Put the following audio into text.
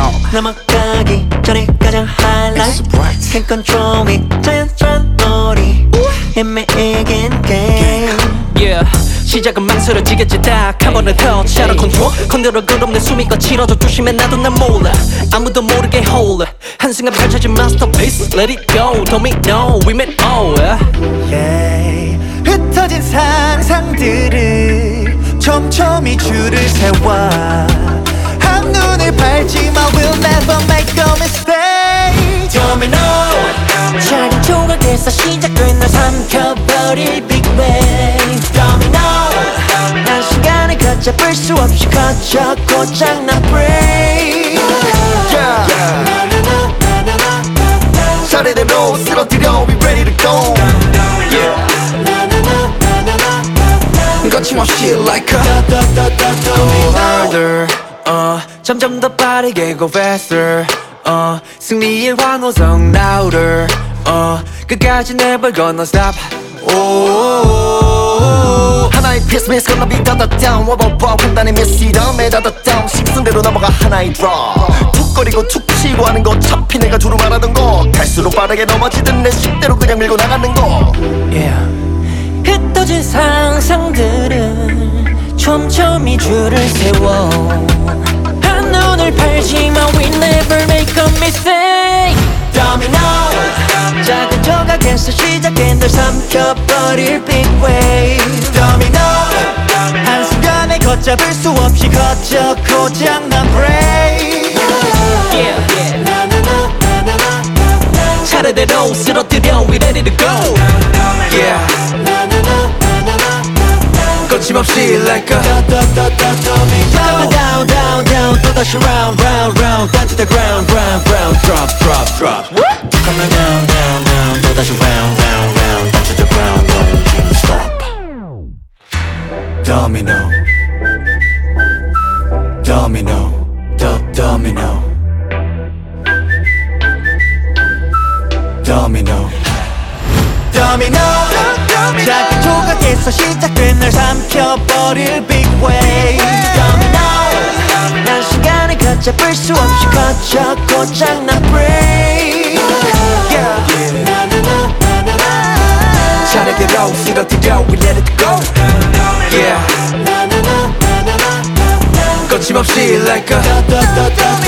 넘어가기 전에 가장 highlight Can't control me 자연스러운 놀이 애매하긴 game Yeah 시작은 망설여지겠지 딱 한 번에 터치하러 컨트롤 끝없는 숨이 거칠어져 조심해 나도 난 몰라 아무도 모르게 hold 한순간 펼쳐진 masterpiece Let it go domino we made all yeah. 흩어진 상상들을 촘촘히 줄을 세워 한눈을 밟지마 We'll never make a mistake Domino 작은 조각에서 시작된 날 삼켜버릴 big wave Domino 한 시간을 걷잡을 수 없이 커져 고장난 brain 차례대로 쓰러뜨려 We ready to go 거침없이 like a Go harder 점점 더 빠르게 go faster 승리의 환호성 louder 끝까지 never gonna stop 하나의 piece miss gonna be 닫아 down 워버버 판단의 미스덤에 닫아 down 식순대로 넘어가 하나의 drop 툭 거리고 툭 치고 하는 거 어차피 내가 주로 말하던 거 갈수록 빠르게 넘어지던 내 식대로 그냥 밀고 나가는 거 yeah. 흩어진 상상들은 촘촘히 줄을 세워 한눈을 팔지마 We never make a mistake Domino 작은 조각에서 시작된 널 삼켜버릴 big wave Domino 한순간에 걷잡을 수 없이 커져 고장난 brain 차례대로 쓰러뜨려 we ready to go yeah. 거침없이 like a Down down down down 또다시 round round round down to the ground round round drop drop drop Come on down down down 또다시 round round round down to the ground don't you stop Domino Domino Domino Domino Domino 작은 조각에서 시작된 날 삼켜버릴 big wave Domino 난 시간을 걷잡을 수 없이 커져 고장난 brain 차례대로 쓰러뜨려 we let it go yeah. 거침없이 like a